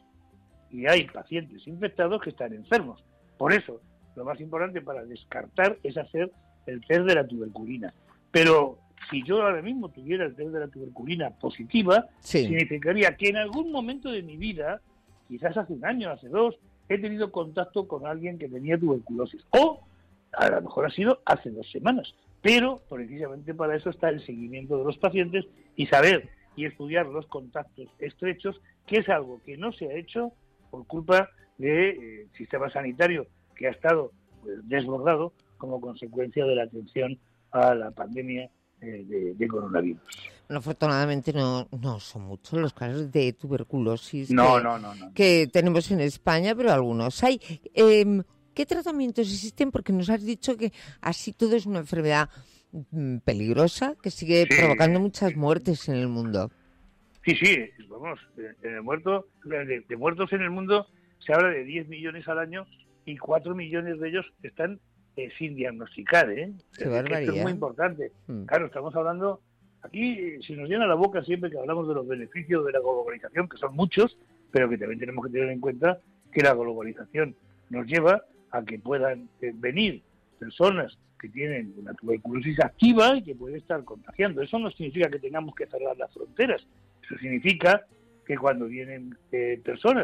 Y hay pacientes infectados que están enfermos. Por eso, lo más importante para descartar es hacer el test de la tuberculina. Pero si yo ahora mismo tuviera el test de la tuberculina positiva, sí. significaría que en algún momento de mi vida, quizás hace un año, hace dos, he tenido contacto con alguien que tenía tuberculosis. O a lo mejor ha sido hace dos semanas. Pero precisamente para eso está el seguimiento de los pacientes y saber y estudiar los contactos estrechos, que es algo que no se ha hecho por culpa del eh, sistema sanitario, que ha estado pues, desbordado como consecuencia de la atención a la pandemia eh, de, de coronavirus. Bueno, afortunadamente no, no son muchos los casos de tuberculosis no, que, no, no, no. que tenemos en España, pero algunos hay. Eh, ¿Qué tratamientos existen? Porque nos has dicho que así todo es una enfermedad mm, peligrosa que sigue sí. provocando muchas muertes en el mundo. Sí, sí, vamos, de, de, muerto, de, de muertos en el mundo se habla de diez millones al año y cuatro millones de ellos están eh, sin diagnosticar, ¿eh? Qué barbaridad. Esto es muy importante. Mm. Claro, estamos hablando, aquí se nos llena la boca siempre que hablamos de los beneficios de la globalización, que son muchos, pero que también tenemos que tener en cuenta que la globalización nos lleva a que puedan eh, venir personas que tienen una tuberculosis activa y que pueden estar contagiando. Eso no significa que tengamos que cerrar las fronteras. Eso significa que cuando vienen eh, personas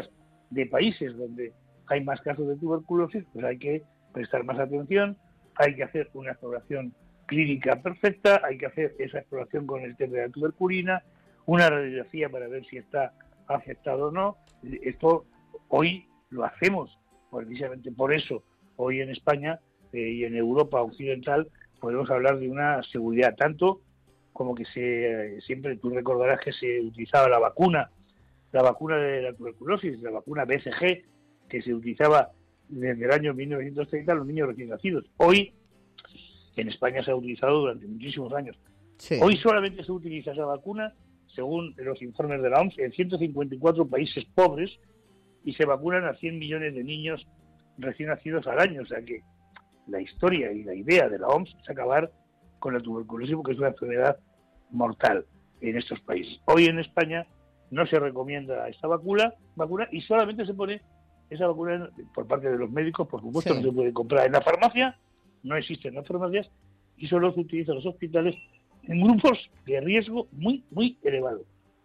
de países donde hay más casos de tuberculosis, pues hay que prestar más atención, hay que hacer una exploración clínica perfecta, hay que hacer esa exploración con el test de la tuberculina, una radiografía para ver si está afectado o no. Esto hoy lo hacemos, precisamente por eso, hoy en España eh, y en Europa occidental podemos hablar de una seguridad, tanto como que se eh, siempre tú recordarás que se utilizaba la vacuna, la vacuna de la tuberculosis, la vacuna B C G, que se utilizaba desde el año mil novecientos treinta a los niños recién nacidos. Hoy, en España se ha utilizado durante muchísimos años. Sí. Hoy solamente se utiliza esa vacuna, según los informes de la O M S, en ciento cincuenta y cuatro países pobres, y se vacunan a cien millones de niños recién nacidos al año. O sea que la historia y la idea de la O M S es acabar con la tuberculosis, porque es una enfermedad mortal en estos países. Hoy en España no se recomienda esta vacuna, vacuna y solamente se pone esa vacuna por parte de los médicos, por supuesto. Sí. No se puede comprar en la farmacia, no existe en las farmacias, y solo se utiliza en los hospitales en grupos de riesgo muy, muy elevado.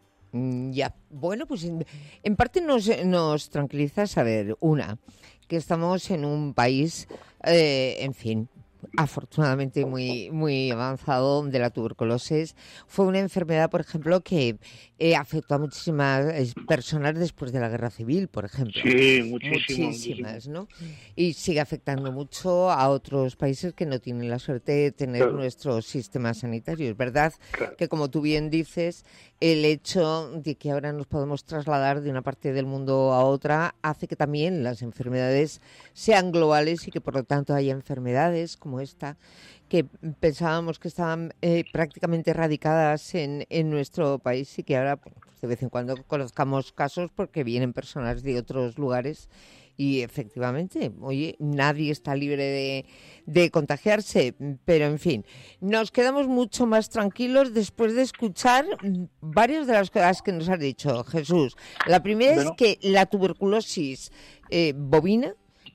Mm, ya, bueno, pues en, en parte nos, nos tranquiliza saber, una, que estamos en un país, eh, en fin, afortunadamente muy muy avanzado de la tuberculosis. Fue una enfermedad, por ejemplo, que eh, afectó a muchísimas personas después de la Guerra Civil, por ejemplo. Sí, muchísimo, muchísimas, muchísimo. ¿no? Y sigue afectando mucho a otros países que no tienen la suerte de tener claro. nuestros sistemas sanitarios, ¿verdad? Claro. Que, como tú bien dices, el hecho de que ahora nos podemos trasladar de una parte del mundo a otra hace que también las enfermedades sean globales y que, por lo tanto, haya enfermedades como esta, que pensábamos que estaban eh, prácticamente erradicadas en, en nuestro país y que ahora pues, de vez en cuando conozcamos casos porque vienen personas de otros lugares y efectivamente, oye, nadie está libre de, de contagiarse, pero en fin, nos quedamos mucho más tranquilos después de escuchar varias de las cosas que nos has dicho, Jesús. La primera bueno. es que la tuberculosis eh, bovina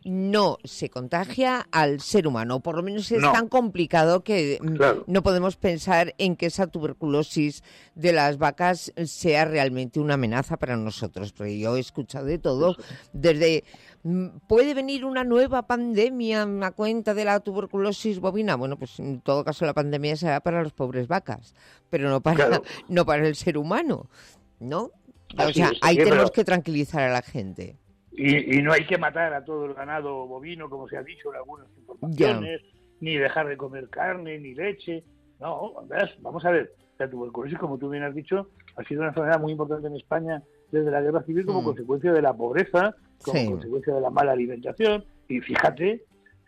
no se contagia al ser humano, por lo menos es no. tan complicado que claro. no podemos pensar en que esa tuberculosis de las vacas sea realmente una amenaza para nosotros, porque yo he escuchado de todo, desde ¿puede venir una nueva pandemia a cuenta de la tuberculosis bovina? Bueno, pues en todo caso la pandemia será para las pobres vacas, pero no para, claro. no para el ser humano, ¿no? Así o sea, es, ahí sí, tenemos pero... que tranquilizar a la gente. Y, y no hay que matar a todo el ganado bovino, como se ha dicho en algunas informaciones, ya. ni dejar de comer carne, ni leche. No, vamos a ver, la tuberculosis, como tú bien has dicho, ha sido una enfermedad muy importante en España desde la Guerra Civil como mm. consecuencia de la pobreza, como sí. consecuencia de la mala alimentación. Y fíjate,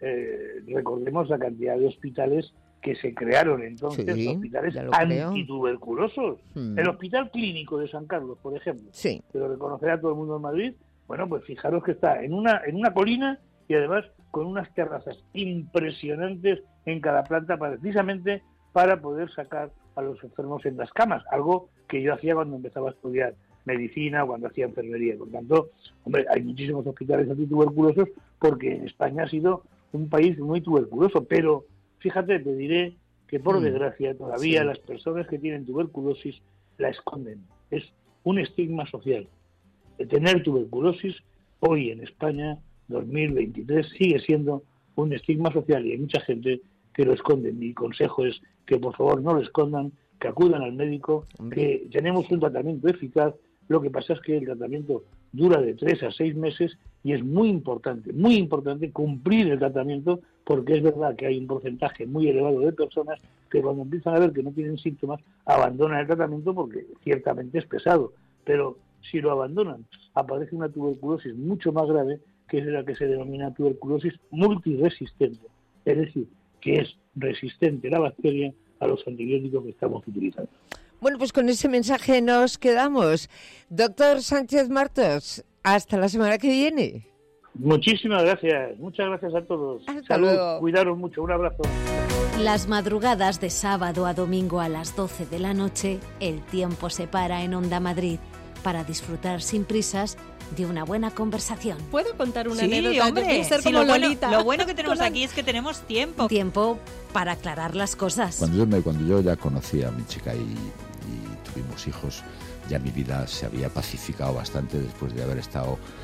eh, recordemos la cantidad de hospitales que se crearon entonces, sí, hospitales antituberculosos. Mm. El Hospital Clínico de San Carlos, por ejemplo, sí. que lo reconocerá todo el mundo en Madrid. Bueno, pues fijaros que está en una en una colina y además con unas terrazas impresionantes en cada planta, precisamente para poder sacar a los enfermos en las camas, algo que yo hacía cuando empezaba a estudiar medicina o cuando hacía enfermería. Por tanto, hombre, hay muchísimos hospitales antituberculosos porque en España ha sido un país muy tuberculoso, pero fíjate, te diré que por mm. desgracia todavía sí. las personas que tienen tuberculosis la esconden. Es un estigma social. De tener tuberculosis hoy en España, dos mil veintitrés, sigue siendo un estigma social y hay mucha gente que lo esconde. Mi consejo es que por favor no lo escondan, que acudan al médico, que tenemos un tratamiento eficaz. Lo que pasa es que el tratamiento dura de tres a seis meses y es muy importante, muy importante cumplir el tratamiento, porque es verdad que hay un porcentaje muy elevado de personas que cuando empiezan a ver que no tienen síntomas abandonan el tratamiento porque ciertamente es pesado, pero si lo abandonan, aparece una tuberculosis mucho más grave, que es la que se denomina tuberculosis multiresistente. Es decir, que es resistente la bacteria a los antibióticos que estamos utilizando. Bueno, pues con ese mensaje nos quedamos. Doctor Sánchez Martos, hasta la semana que viene. Muchísimas gracias. Muchas gracias a todos. Hasta Salud, luego. Cuidaros mucho. Un abrazo. Las madrugadas de sábado a domingo a las doce de la noche, el tiempo se para en Onda Madrid para disfrutar sin prisas de una buena conversación. ¿Puedo contar una sí, anécdota? Hombre, Yo quiero ser sí, como lo, bueno, Lolita. lo bueno que tenemos aquí es que tenemos tiempo. Tiempo para aclarar las cosas. Cuando yo, me, cuando yo ya conocí a mi chica y, y tuvimos hijos, ya mi vida se había pacificado bastante después de haber estado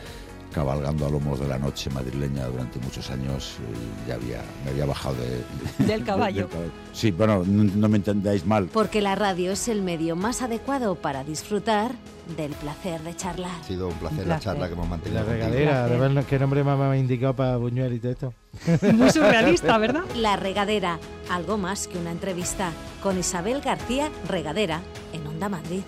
cabalgando a lomos de la noche madrileña durante muchos años, y ya había, me había bajado de, Del caballo. de- del caballo. Sí, bueno, no, no me entendáis mal. Porque la radio es el medio más adecuado para disfrutar del placer de charlar. Ha sido un placer, Un la placer. charla que hemos mantenido. La contigo. regadera, además, qué nombre más me ha indicado para Buñuel y todo esto. Muy surrealista, ¿verdad? La Regadera, algo más que una entrevista, con Isabel García Regadera, en Onda Madrid.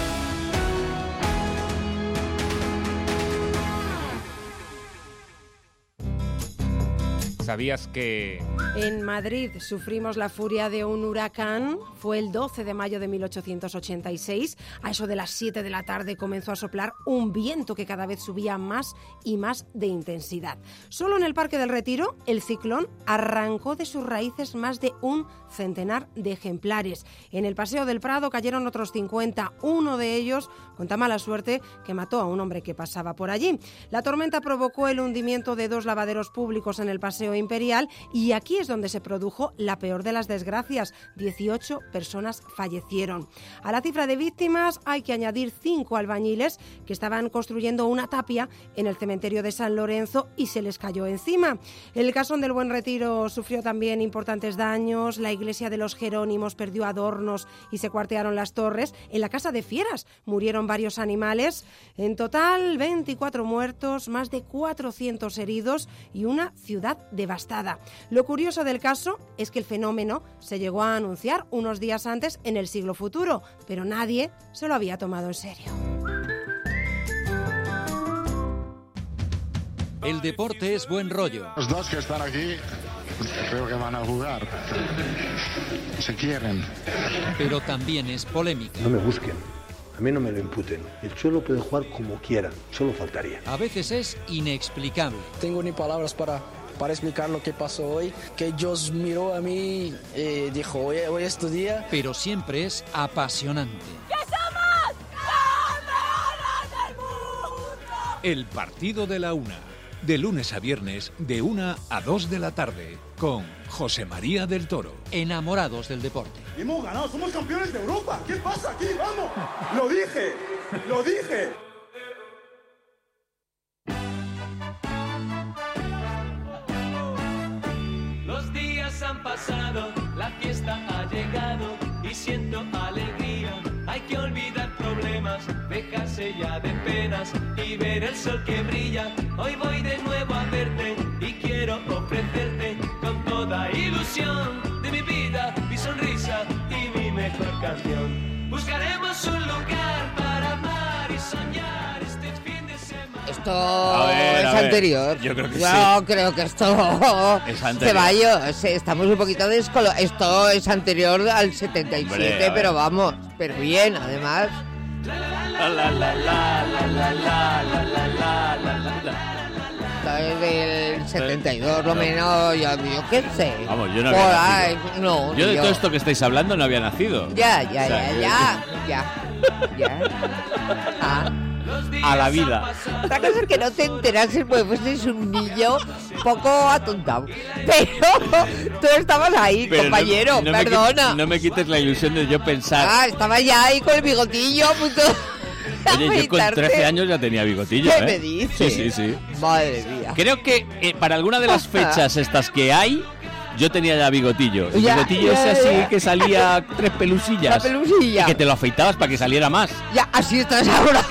¿Sabías que...? En Madrid sufrimos la furia de un huracán. Fue el doce de mayo de mil ochocientos ochenta y seis. A eso de las siete de la tarde comenzó a soplar un viento que cada vez subía más y más de intensidad. Solo en el Parque del Retiro, el ciclón arrancó de sus raíces más de un centenar de ejemplares. En el Paseo del Prado cayeron otros cincuenta. Uno de ellos con tan mala suerte que mató a un hombre que pasaba por allí. La tormenta provocó el hundimiento de dos lavaderos públicos en el Paseo Imperial, y aquí es donde se produjo la peor de las desgracias. dieciocho personas fallecieron. A la cifra de víctimas hay que añadir cinco albañiles que estaban construyendo una tapia en el cementerio de San Lorenzo y se les cayó encima. El Casón del Buen Retiro sufrió también importantes daños. La iglesia de los Jerónimos perdió adornos y se cuartearon las torres. En la Casa de Fieras murieron varios animales. En total, veinticuatro muertos, más de cuatrocientos heridos y una ciudad devastada. Lo curioso del caso es que el fenómeno se llegó a anunciar unos días antes en el siglo futuro, pero nadie se lo había tomado en serio. El deporte es buen rollo. Los dos que están aquí creo que van a jugar. Se quieren. Pero también es polémica. No me busquen, a mí no me lo imputen. El Cholo puede jugar como quiera, solo faltaría. A veces es inexplicable. Tengo ni palabras para, para explicar lo que pasó hoy, que Dios miró a mí y dijo, hoy, hoy es tu día. Pero siempre es apasionante. ¡Que somos campeones del mundo! El partido de la una. De lunes a viernes, de una a dos de la tarde, con José María del Toro. Enamorados del deporte. Hemos ganado, somos campeones de Europa. ¿Qué pasa aquí? ¡Vamos! ¡Lo dije! ¡Lo dije! Los días han pasado, la fiesta ha llegado y siento alegría. Hay que olvidar problemas, dejarse ya de penas y ver el sol que brilla. Hoy voy de nuevo a verte y quiero ofrecerte con toda ilusión de mi vida, mi sonrisa y mi mejor canción. Buscaremos un lugar para amar y soñar este fin de semana. Esto A ver, es a ver. anterior. Yo creo que Yo sí. creo que esto Es anterior. Ceballos, estamos un poquito descolo. Esto es anterior al setenta y siete, Hombre, a pero ver. vamos, pero bien, además. La, la, la, la, la, la, la, la, la, la, la, la. Esto es del setenta y dos, lo menos, yo, yo qué sé. Vamos, yo no Por había ahí, nacido. no, Yo de yo- todo esto que estáis hablando no había nacido. Ya, ya, O sea, ya, que- ya, ya, ya. Ah. A la vida. Otra cosa es que no te enterases, pues fueses un niño poco atontado. Pero tú estabas ahí, Pero no- compañero, no me qui- perdona. no me quites la ilusión de yo pensar. Ah, estaba ya ahí con el bigotillo a punto de Oye, yo con afeitarte. trece años ya tenía bigotillo, ¿Qué ¿eh? me dices? Sí, sí, sí. Madre mía. Creo que eh, para alguna de las fechas estas que hay, yo tenía ya bigotillo. El Ya, bigotillo ya, ese así ya. que salía tres pelusillas. La pelusilla. Y que te lo afeitabas para que saliera más. Ya, así estás ahora.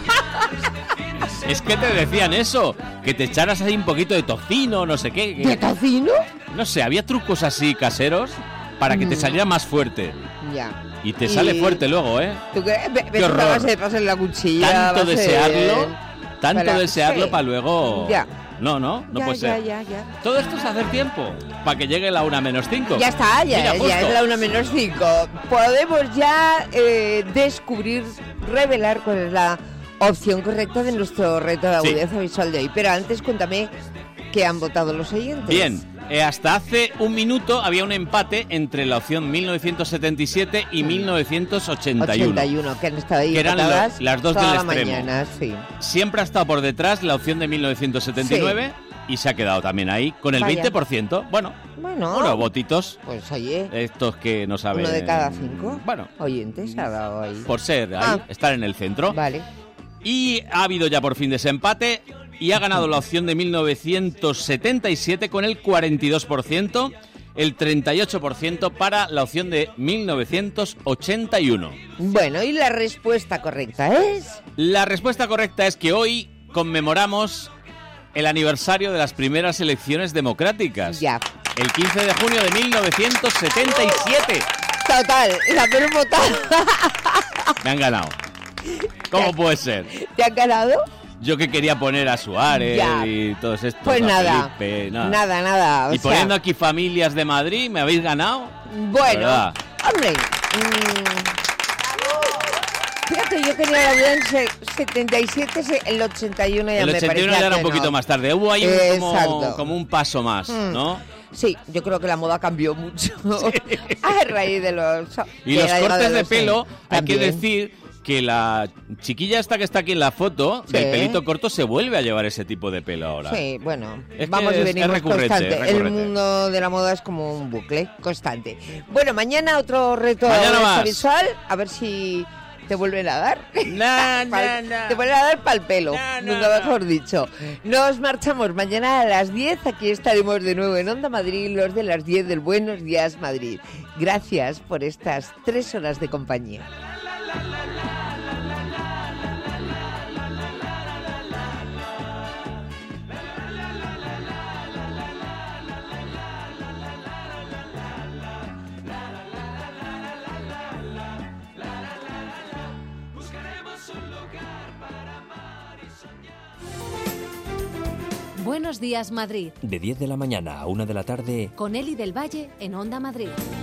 Es que te decían eso, que te echaras ahí un poquito de tocino, no sé qué. que- ¿De tocino? No sé, había trucos así caseros para que te Mm. saliera más fuerte. Ya. Y te Y- sale fuerte luego, ¿eh? ¿Tú qué? Ve- Qué ves horror. que vas a pasar la cuchilla. Tanto vas a- desearlo, tanto para- desearlo sí. para luego... Ya. No, no, no ya, puede ya, ser. ya, ya. Todo esto es hacer tiempo, para que llegue la una menos cinco. Ya está, ya, Mira, ya justo. es la una menos cinco. Podemos ya eh, descubrir, revelar cuál es la opción correcta de nuestro reto de Sí. agudeza visual de hoy. Pero antes, cuéntame qué han votado los oyentes. Bien, eh, hasta hace un minuto había un empate entre la opción mil novecientos setenta y siete y mil novecientos ochenta y uno. ochenta y uno, que han estado ahí Que eran empatadas lo- las dos toda del la extremo. mañana, sí. Siempre ha estado por detrás la opción de mil novecientos setenta y nueve y se ha quedado también ahí con el Vaya. veinte por ciento. Bueno, Bueno, bueno, votitos. pues oye, Estos que no saben. uno de cada cinco Bueno, oyentes ha dado ahí. por ser ahí, Ah. estar en el centro. Vale. Y ha habido ya por fin desempate y ha ganado la opción de mil novecientos setenta y siete con el cuarenta y dos por ciento, el treinta y ocho por ciento para la opción de mil novecientos ochenta y uno. Bueno, ¿y la respuesta correcta es? La respuesta correcta es que hoy conmemoramos el aniversario de las primeras elecciones democráticas. Ya. El quince de junio de mil novecientos setenta y siete. Total, la menos votada. Me han ganado. ¿Cómo puede ser? ¿Te han ganado? Yo que quería poner a Suárez Ya. y todos estos. Pues a nada, Felipe, nada, nada, nada. O y sea, poniendo aquí familias de Madrid, ¿me habéis ganado? Bueno, ¿verdad? hombre. Mmm, fíjate, yo quería la vida en se- setenta y siete, se- el ochenta y uno ya El me ochenta y uno parecía ya era que un poquito no. más tarde. Hubo ahí un- como, Exacto. como un paso más, Mm. ¿no? Sí, yo creo que la moda cambió mucho a raíz de los... Y de los la llegada cortes de los- pelo, hay que también. decir que la chiquilla esta que está aquí en la foto, Sí. del pelito corto, se vuelve a llevar ese tipo de pelo ahora. Sí, bueno, Es que vamos y es- venimos es recurrente, constante. es El recurrente. mundo de la moda es como un bucle constante. Bueno, mañana otro reto Mañana más. visual, a ver si te vuelven a dar. Na, Pa'l- na, na. Te vuelven a dar pa'l pelo, Na, na, nunca na. mejor dicho. Nos marchamos mañana a las diez, aquí estaremos de nuevo en Onda Madrid, los de las diez del Buenos Días Madrid. Gracias por estas tres horas de compañía. Buenos días, Madrid. De diez de la mañana a una de la tarde, Con Eli del Valle en Onda Madrid.